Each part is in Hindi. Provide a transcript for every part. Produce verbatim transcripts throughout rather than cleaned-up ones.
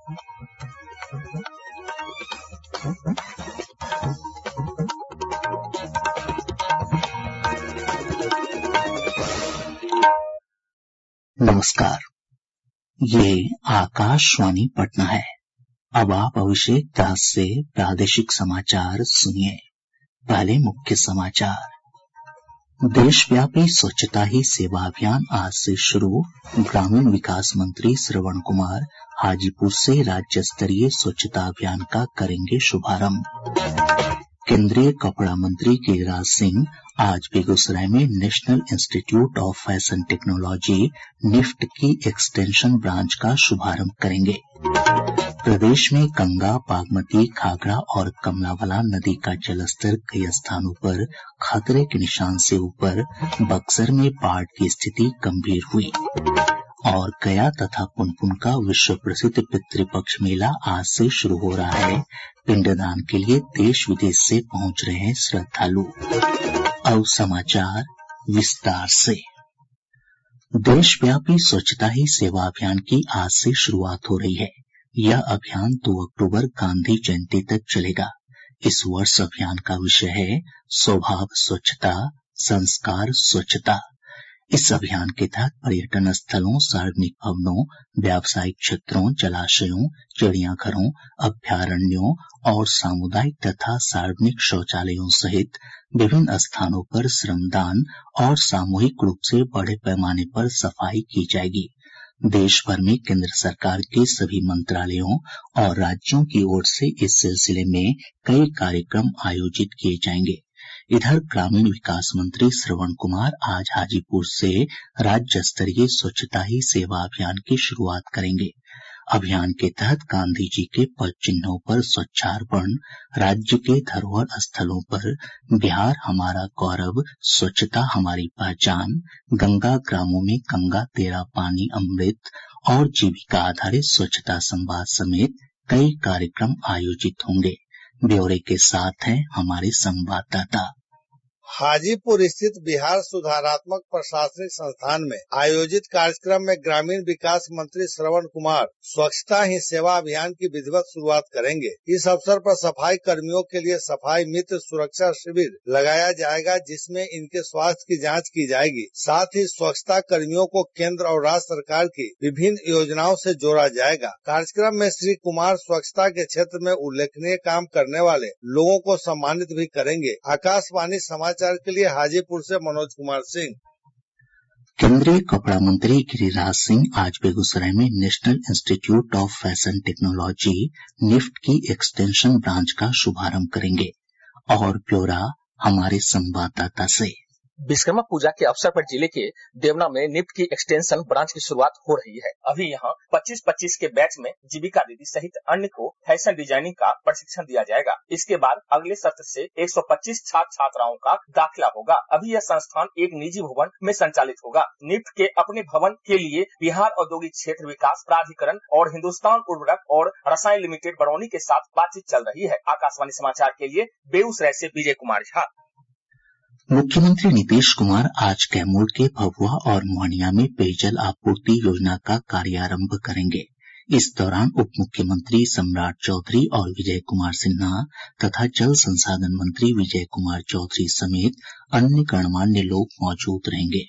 नमस्कार, ये आकाशवाणी पटना है। अब आप अभिषेक दास से प्रादेशिक समाचार सुनिए। पहले मुख्य समाचार। देशव्यापी स्वच्छता ही सेवा अभियान आज से शुरू। ग्रामीण विकास मंत्री श्रवण कुमार हाजीपुर से राज्य स्तरीय स्वच्छता अभियान का करेंगे शुभारंभ। केंद्रीय कपड़ा मंत्री गिरिराज सिंह आज बेगूसराय में National Institute of Fashion Technology NIFT की एक्सटेंशन ब्रांच का शुभारंभ करेंगे। प्रदेश में गंगा, बागमती, घाघरा और कमला बलान नदी का जलस्तर कई स्थानों पर खतरे के निशान से ऊपर। बक्सर में बाढ़ की स्थिति गंभीर हुई। और गया तथा पुनपुन का विश्व प्रसिद्ध पितृपक्ष मेला आज से शुरू हो रहा है। पिंडदान के लिए देश विदेश से पहुंच रहे हैं श्रद्धालु। अब समाचार विस्तार से। देशव्यापी स्वच्छता ही सेवा अभियान की आज से शुरुआत हो रही है। यह अभियान दो अक्टूबर गांधी जयंती तक चलेगा। इस वर्ष अभियान का विषय है स्वभाव स्वच्छता, संस्कार स्वच्छता। इस अभियान के तहत पर्यटन स्थलों, सार्वजनिक भवनों, व्यावसायिक क्षेत्रों, जलाशयों, चिड़ियाघरों, अभ्यारण्यों और सामुदायिक तथा सार्वजनिक शौचालयों सहित विभिन्न स्थानों पर श्रमदान और सामूहिक रूप से बड़े पैमाने पर सफाई की जाएगी। देश भर में केंद्र सरकार के सभी मंत्रालयों और राज्यों की ओर से इस सिलसिले में कई कार्यक्रम आयोजित किए जाएंगे। इधर ग्रामीण विकास मंत्री श्रवण कुमार आज हाजीपुर से राज्य स्तरीय स्वच्छता ही सेवा अभियान की शुरुआत करेंगे। अभियान के तहत गांधी जी के पद चिन्हों पर स्वच्छार्पण, राज्य के धरोहर स्थलों पर बिहार हमारा गौरव, स्वच्छता हमारी पहचान, गंगा ग्रामों में गंगा तेरा पानी अमृत और जीविका आधारित स्वच्छता संवाद समेत कई कार्यक्रम आयोजित होंगे। ब्यौरे के साथ हैं हमारे संवाददाता। हाजीपुर स्थित बिहार सुधारात्मक प्रशासनिक संस्थान में आयोजित कार्यक्रम में ग्रामीण विकास मंत्री श्रवण कुमार स्वच्छता ही सेवा अभियान की विधिवत शुरुआत करेंगे। इस अवसर पर सफाई कर्मियों के लिए सफाई मित्र सुरक्षा शिविर लगाया जाएगा, जिसमें इनके स्वास्थ्य की जांच की जाएगी। साथ ही स्वच्छता कर्मियों को केंद्र और राज्य सरकार की विभिन्न योजनाओं से जोड़ा जाएगा। कार्यक्रम में श्री कुमार स्वच्छता के क्षेत्र में उल्लेखनीय काम करने वाले लोगों को सम्मानित भी करेंगे। आकाशवाणी समाचार के लिए हाजीपुर से मनोज कुमार सिंह। केंद्रीय कपड़ा मंत्री गिरिराज सिंह आज बेगूसराय में National Institute of Fashion Technology NIFT की एक्सटेंशन ब्रांच का शुभारंभ करेंगे। और ब्यौरा हमारे संवाददाता से। विश्वकर्मा पूजा के अवसर पर जिले के देवना में निफ्ट की एक्सटेंशन ब्रांच की शुरुआत हो रही है। अभी यहाँ पच्चीस पच्चीस के बैच में जीविका दीदी सहित अन्य को फैशन डिजाइनिंग का प्रशिक्षण दिया जाएगा। इसके बाद अगले सत्र से एक सौ पच्चीस छात्र छात्राओं का दाखिला होगा। अभी यह संस्थान एक निजी भवन में संचालित होगा। निफ्ट के अपने भवन के लिए बिहार औद्योगिक क्षेत्र विकास प्राधिकरण और हिंदुस्तान उर्वरक और रसायन लिमिटेड बरौनी के साथ बातचीत चल रही है। आकाशवाणी समाचार के लिए बेगूसराय से विजय कुमार झा। मुख्यमंत्री नीतीश कुमार आज कैमूर के भभुआ और मोहनिया में पेयजल आपूर्ति योजना का कार्यारंभ करेंगे। इस दौरान उप मुख्यमंत्री सम्राट चौधरी और विजय कुमार सिन्हा तथा जल संसाधन मंत्री विजय कुमार चौधरी समेत अन्य गणमान्य लोग मौजूद रहेंगे।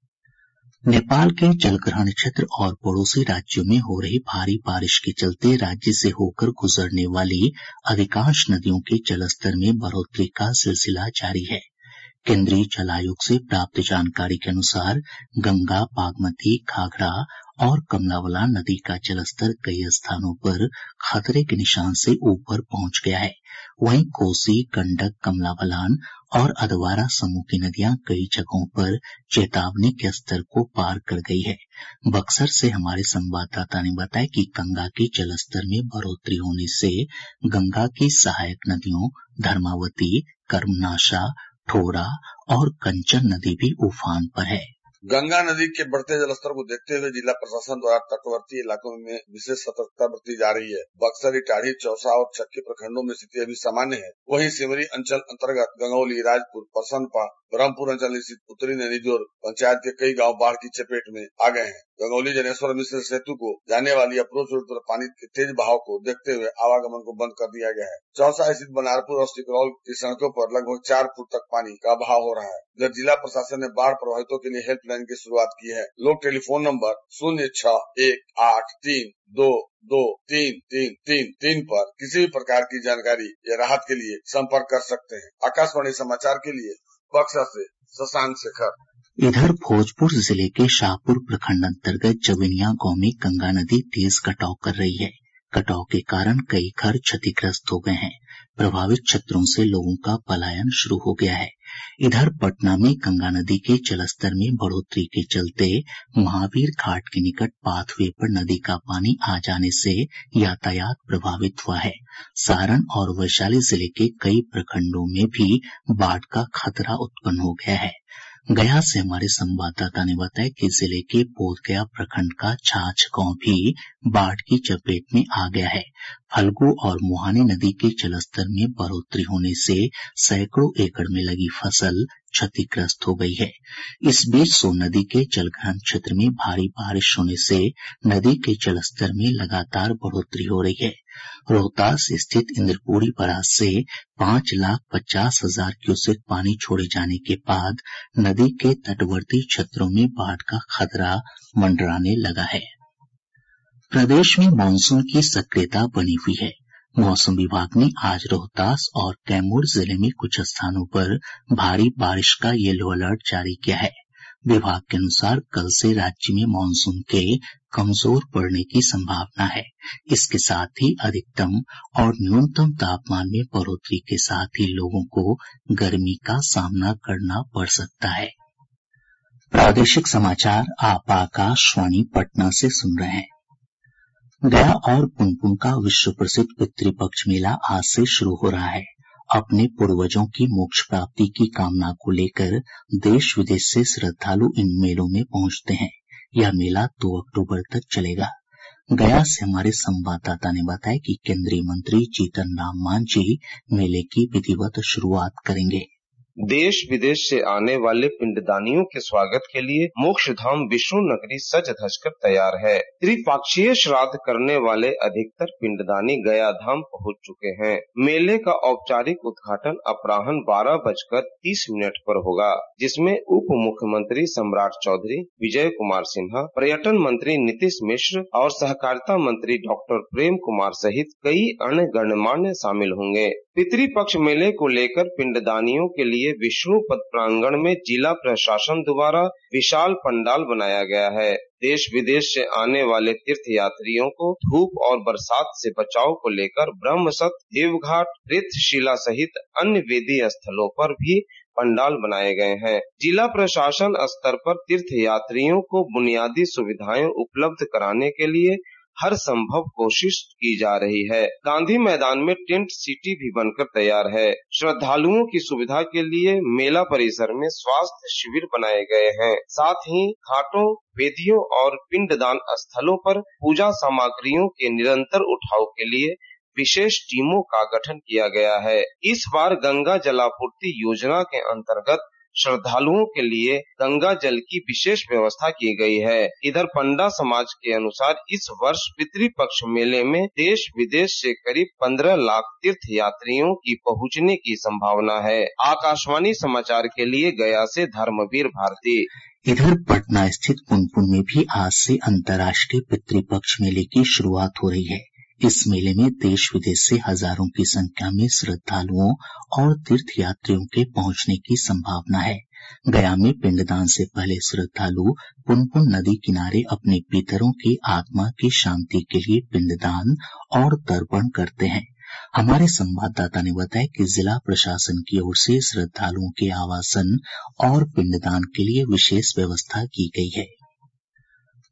नेपाल के जलग्रहण क्षेत्र और पड़ोसी राज्यों में हो रही भारी बारिश के चलते राज्य से होकर गुजरने वाली अधिकांश नदियों के जलस्तर में बढ़ोतरी का सिलसिला जारी है। केंद्रीय जल आयोग से प्राप्त जानकारी के अनुसार गंगा, बागमती, घाघरा और कमला बलान नदी का जलस्तर कई स्थानों पर खतरे के निशान से ऊपर पहुंच गया है। वहीं कोसी, गंडक, कमला बलान और अधवारा समूह की नदियां कई जगहों पर चेतावनी के स्तर को पार कर गई है। बक्सर से हमारे संवाददाता ने बताया कि गंगा के जलस्तर में बढ़ोतरी होने से गंगा की सहायक नदियों धर्मावती, कर्मनाशा, ठोरा और कंचन नदी भी उफान पर है। गंगा नदी के बढ़ते जलस्तर को देखते हुए जिला प्रशासन द्वारा तटवर्ती इलाकों में विशेष सतर्कता बरती जा रही है। बक्सर, इटाढ़ी, चौसा और चक्की प्रखंडों में स्थिति अभी सामान्य है। वहीं सिमरी अंचल अंतर्गत गंगौली, राजपुर, परसनपा, ब्रह्मपुर अंचल स्थित उत्तरी नदीजोर पंचायत के कई गांव बाढ़ की चपेट में आ गए हैं। गंगौली जनेश्वर मिश्र सेतु को जाने वाली अप्रोच रोड पर पानी के तेज बहाव को देखते हुए आवागमन को बंद कर दिया गया है। चौसा स्थित बनारपुर और सिकरौल की सड़कों पर लगभग चार फुट तक पानी का बहाव हो रहा है। इधर जिला प्रशासन ने बाढ़ प्रभावितों के लिए हेल्पलाइन की शुरुआत की है। लोग टेलीफोन नंबर शून्य छह एक आठ तीन दो दो तीन तीन तीन तीन पर किसी भी प्रकार की जानकारी या राहत के लिए संपर्क कर सकते हैं। आकाशवाणी समाचार के लिए बक्सर से शशांक शेखर। इधर भोजपुर जिले के शाहपुर प्रखंड अंतर्गत जविनिया गांव में गंगा नदी तेज कटाव कर रही है। कटाव के कारण कई घर क्षतिग्रस्त हो गए हैं। प्रभावित क्षेत्रों से लोगों का पलायन शुरू हो गया है। इधर पटना में गंगा नदी के जलस्तर में बढ़ोतरी के चलते महावीर घाट के निकट पाथवे पर नदी का पानी आ जाने से यातायात प्रभावित हुआ है। सारण और वैशाली जिले के कई प्रखंडों में भी बाढ़ का खतरा उत्पन्न हो गया है। गया से हमारे संवाददाता ने बताया कि जिले के बोधगया प्रखंड का छाछ गांव भी बाढ़ की चपेट में आ गया है। फल्गु और मुहाने नदी के जलस्तर में बढ़ोतरी होने से सैकड़ों एकड़ में लगी फसल क्षतिग्रस्त हो गई है। इस बीच सोन नदी के जलग्रहण क्षेत्र में भारी बारिश होने से नदी के जलस्तर में लगातार बढ़ोतरी हो रही है। रोहतास स्थित इंद्रपुरी बराज से पांच लाख पचास हजार क्यूसेक पानी छोड़े जाने के बाद नदी के तटवर्ती क्षेत्रों में बाढ़ का खतरा मंडराने लगा है। प्रदेश में मानसून की सक्रियता बनी हुई है। मौसम विभाग ने आज रोहतास और कैमूर जिले में कुछ स्थानों पर भारी बारिश का येलो अलर्ट जारी किया है। विभाग के अनुसार कल से राज्य में मानसून के कमजोर पड़ने की संभावना है। इसके साथ ही अधिकतम और न्यूनतम तापमान में बढ़ोतरी के साथ ही लोगों को गर्मी का सामना करना पड़ सकता है। प्रादेशिक समाचार आप आकाशवाणी पटना से सुन रहे हैं। गया और पुनपुन का विश्व प्रसिद्ध पितृपक्ष मेला आज से शुरू हो रहा है। अपने पूर्वजों की मोक्ष प्राप्ति की कामना को लेकर देश विदेश से श्रद्धालु इन मेलों में पहुंचते हैं। यह मेला दो अक्टूबर तक चलेगा। गया से हमारे संवाददाता ने बताया कि केंद्रीय मंत्री जीतन राम मांझी मेले की विधिवत शुरुआत करेंगे। देश विदेश से आने वाले पिंडदानियों के स्वागत के लिए मोक्ष धाम विष्णु नगरी सज धज कर तैयार है। त्रिपाक्षीय श्राद्ध करने वाले अधिकतर पिंडदानी गया धाम पहुंच चुके हैं। मेले का औपचारिक उद्घाटन अपराह्न बारह बजकर तीस मिनट पर होगा, जिसमें उप मुख्यमंत्री सम्राट चौधरी, विजय कुमार सिन्हा, पर्यटन मंत्री नीतीश मिश्र और सहकारिता मंत्री डॉक्टर प्रेम कुमार सहित कई अन्य गणमान्य शामिल होंगे। पितृपक्ष मेले को लेकर पिंडदानियों के लिए विष्णुपद प्रांगण में जिला प्रशासन द्वारा विशाल पंडाल बनाया गया है। देश विदेश से आने वाले तीर्थ यात्रियों को धूप और बरसात से बचाव को लेकर ब्रह्मसत, देवघाट, रेतशिला सहित अन्य वेदीय स्थलों पर भी पंडाल बनाए गए हैं। जिला प्रशासन स्तर पर तीर्थ यात्रियों को बुनियादी सुविधाएं उपलब्ध कराने के लिए हर संभव कोशिश की जा रही है। गांधी मैदान में टेंट सिटी भी बनकर तैयार है। श्रद्धालुओं की सुविधा के लिए मेला परिसर में स्वास्थ्य शिविर बनाए गए हैं। साथ ही घाटों, वेदियों और पिंडदान स्थलों पर पूजा सामग्रियों के निरंतर उठाव के लिए विशेष टीमों का गठन किया गया है। इस बार गंगा जलापूर्ति योजना के अंतर्गत श्रद्धालुओं के लिए गंगा जल की विशेष व्यवस्था की गई है। इधर पंडा समाज के अनुसार इस वर्ष पितृपक्ष मेले में देश विदेश से करीब पंद्रह लाख तीर्थ यात्रियों की पहुंचने की संभावना है। आकाशवाणी समाचार के लिए गया से धर्मवीर भारती। इधर पटना स्थित पुनपुन में भी आज से अंतर्राष्ट्रीय पितृपक्ष मेले की शुरुआत हो रही है। इस मेले में देश विदेश से हजारों की संख्या में श्रद्धालुओं और तीर्थ यात्रियों के पहुंचने की संभावना है। गया में पिंडदान से पहले श्रद्धालु पुनपुन नदी किनारे अपने पितरों की आत्मा की शांति के लिए पिंडदान और तर्पण करते हैं। हमारे संवाददाता ने बताया कि जिला प्रशासन की ओर से श्रद्धालुओं के आवासन और पिंडदान के लिए विशेष व्यवस्था की गई है।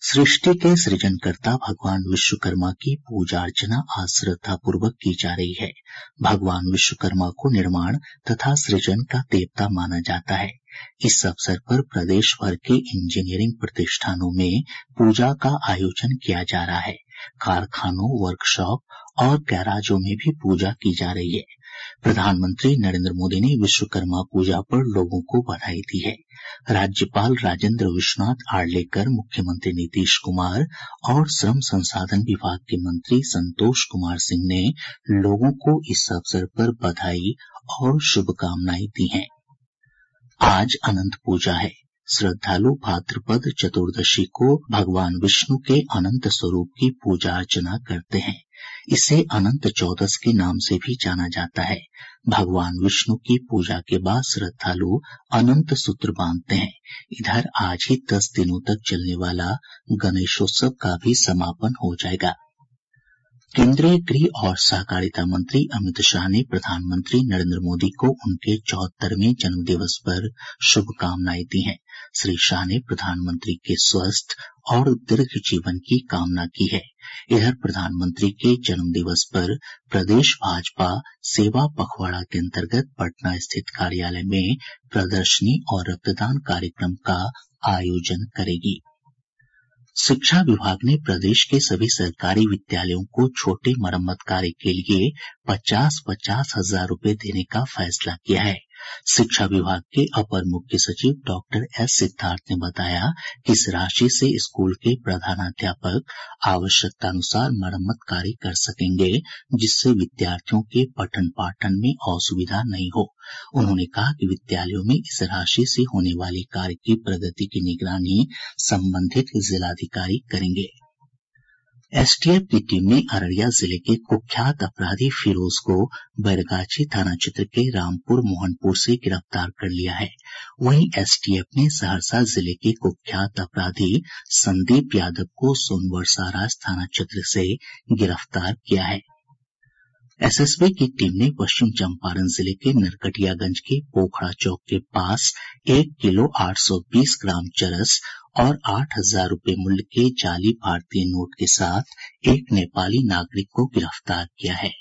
सृष्टि के सृजनकर्ता भगवान विश्वकर्मा की पूजा अर्चना आज श्रद्धा पूर्वक की जा रही है। भगवान विश्वकर्मा को निर्माण तथा सृजन का देवता माना जाता है। इस अवसर पर प्रदेश भर के इंजीनियरिंग प्रतिष्ठानों में पूजा का आयोजन किया जा रहा है। कारखानों, वर्कशॉप और गैराजों में भी पूजा की जा रही है। प्रधानमंत्री नरेंद्र मोदी ने विश्वकर्मा पूजा पर लोगों को बधाई दी है। राज्यपाल राजेंद्र विश्वनाथ आर्लेकर, मुख्यमंत्री नीतीश कुमार और श्रम संसाधन विभाग के मंत्री संतोष कुमार सिंह ने लोगों को इस अवसर पर बधाई और शुभकामनाएं दी हैं। आज अनंत पूजा है। श्रद्धालु भाद्रपद चतुर्दशी को भगवान विष्णु के अनंत स्वरूप की पूजा अर्चना करते हैं। इसे अनंत चौदस के नाम से भी जाना जाता है। भगवान विष्णु की पूजा के बाद श्रद्धालु अनंत सूत्र बांधते हैं। इधर आज ही दस दिनों तक चलने वाला गणेशोत्सव का भी समापन हो जाएगा। केंद्रीय गृह और सहकारिता मंत्री अमित शाह ने प्रधानमंत्री नरेंद्र मोदी को उनके चौहत्तरवें जन्मदिवस पर शुभकामनाएं दी हैं। श्री शाह ने प्रधानमंत्री के स्वस्थ और दीर्घ जीवन की कामना की है। इधर प्रधानमंत्री के जन्मदिवस पर प्रदेश भाजपा सेवा पखवाड़ा के अंतर्गत पटना स्थित कार्यालय में प्रदर्शनी और रक्तदान कार्यक्रम का आयोजन करेगी। शिक्षा विभाग ने प्रदेश के सभी सरकारी विद्यालयों को छोटे मरम्मत कार्य के लिए पचास पचास हजार रूपये देने का फैसला किया है। शिक्षा विभाग के अपर मुख्य सचिव डॉक्टर एस सिद्धार्थ ने बताया कि इस राशि से स्कूल के प्रधानाध्यापक आवश्यकतानुसार मरम्मत कार्य कर सकेंगे, जिससे विद्यार्थियों के पठन पाठन में असुविधा नहीं हो। उन्होंने कहा कि विद्यालयों में इस राशि से होने वाले कार्य की प्रगति की निगरानी संबंधित जिलाधिकारी करेंगे। एसटीएफ की टीम ने अररिया जिले के कुख्यात अपराधी फिरोज को बैरगाछी थाना क्षेत्र के रामपुर मोहनपुर से गिरफ्तार कर लिया है। वहीं एसटीएफ ने सहरसा जिले के कुख्यात अपराधी संदीप यादव को सोनवर्षाराज थाना क्षेत्र से गिरफ्तार किया है। एसएसबी की टीम ने पश्चिम चंपारण जिले के नरकटियागंज के पोखड़ा चौक के पास एक किलो आठ सौ बीस ग्राम चरस और आठ हजार रूपये मूल्य के जाली भारतीय नोट के साथ एक नेपाली नागरिक को गिरफ्तार किया है।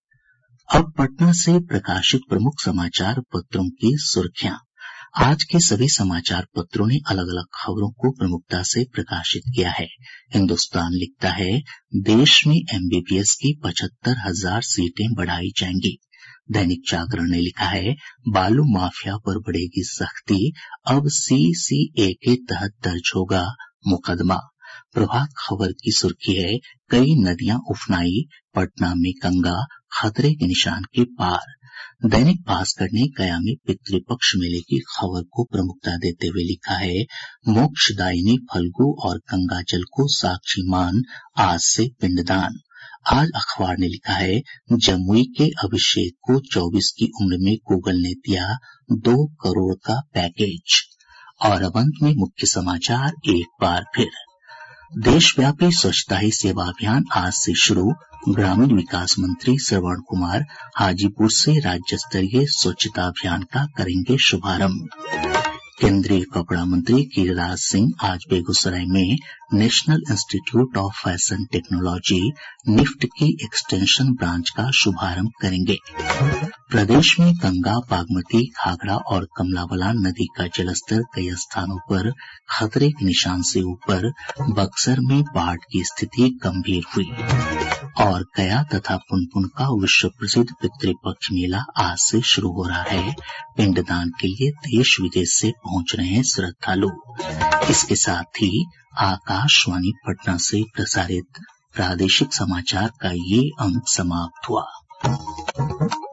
अब पटना से प्रकाशित प्रमुख समाचार पत्रों की सुर्खियां। आज के सभी समाचार पत्रों ने अलग अलग खबरों को प्रमुखता से प्रकाशित किया है। हिन्दुस्तान लिखता है, देश में एमबीबीएस की पचहत्तर हजार सीटें बढ़ाई जाएंगी। दैनिक जागरण ने लिखा है, बालू माफिया पर बढ़ेगी सख्ती, अब सीसीए के तहत दर्ज होगा मुकदमा। प्रभात खबर की सुर्खी है, कई नदियां उफनाई, पटना में गंगा खतरे के निशान के पार। दैनिक भास्कर ने गया में पितृपक्ष मेले की खबर को प्रमुखता देते हुए लिखा है, मोक्षदायिनी फल्गु और गंगा जल को साक्षी मान आज से पिंडदान। आज अखबार ने लिखा है, जमुई के अभिषेक को चौबीस की उम्र में गूगल ने दिया दो करोड़ का पैकेज। और अब अंत में मुख्य समाचार एक बार फिर। देशव्यापी स्वच्छता ही सेवा अभियान आज से शुरू। ग्रामीण विकास मंत्री श्रवण कुमार हाजीपुर से राज्य स्तरीय स्वच्छता अभियान का करेंगे शुभारंभ। केंद्रीय कपड़ा मंत्री गिरिराज सिंह आज बेगूसराय में National Institute of Fashion Technology NIFT की एक्सटेंशन ब्रांच का शुभारंभ करेंगे। प्रदेश में गंगा, बागमती, घाघरा और कमला बलान नदी का जलस्तर कई स्थानों पर खतरे के निशान से ऊपर। बक्सर में बाढ़ की स्थिति गंभीर हुई। और गया तथा पुनपुन का विश्व प्रसिद्ध पितृपक्ष मेला आज से शुरू हो रहा है। पिंडदान के लिए देश विदेश से पहुंच रहे हैं श्रद्धालु। इसके साथ ही आकाशवाणी पटना से प्रसारित प्रादेशिक समाचार का ये अंक समाप्त हुआ।